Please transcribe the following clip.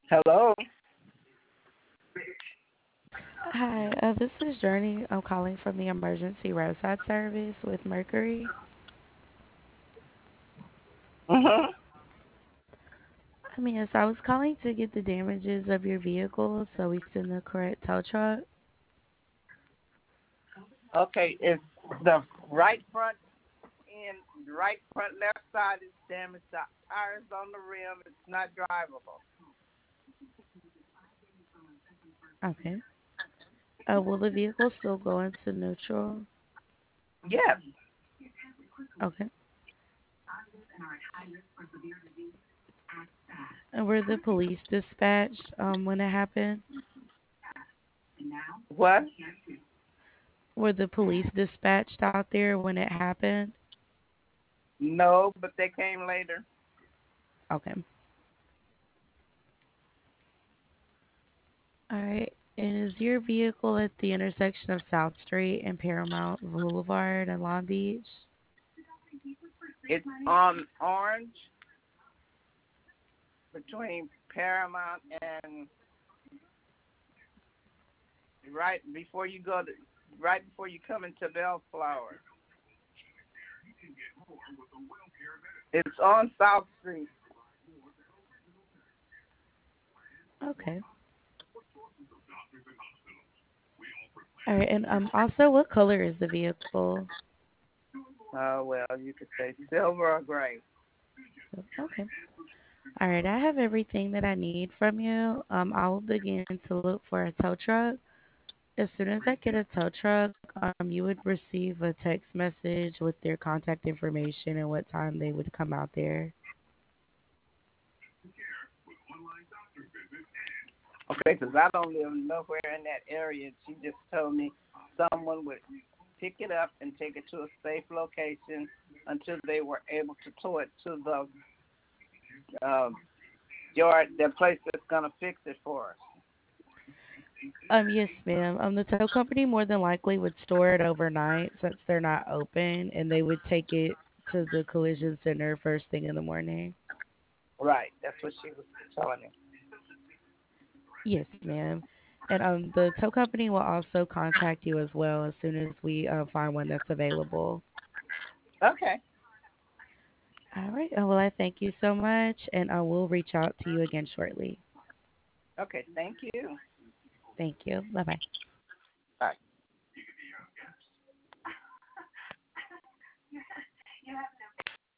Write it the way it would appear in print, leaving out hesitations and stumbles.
Hello. Hi, this is Journey. I'm calling from the emergency roadside service with Mercury. Mhm. Yes, I was calling to get the damages of your vehicle so we send the correct tow truck. Okay, it's the right front end, right front left side is damaged. The tires on the rim, it's not drivable. Okay. Will the vehicle still go into neutral? Yes. Okay. And were the police dispatched when it happened? What? Were the police dispatched out there when it happened? No, but they came later. Okay. All right. And is your vehicle at the intersection of South Street and Paramount Boulevard in Long Beach? It's on Orange between Paramount and right before you go to right before you come into Bellflower. It's on South Street. Okay. All right. And also, what color is the vehicle? Well, you could say silver or gray. So, okay. All right. I have everything that I need from you. I will begin to look for a tow truck. As soon as I get a tow truck, you would receive a text message with their contact information and what time they would come out there. Okay, because I don't live nowhere in that area. She just told me someone would pick it up and take it to a safe location until they were able to tow it to the yard, the place that's gonna fix it for us. Yes, ma'am. The tow company more than likely would store it overnight since they're not open, and they would take it to the collision center first thing in the morning. Right, that's what she was telling me. Yes, ma'am. And the tow company will also contact you as well as soon as we find one that's available. Okay, All right. Well, I thank you so much, and I will reach out to you again shortly. okay, thank you. Thank you. Bye bye. Bye.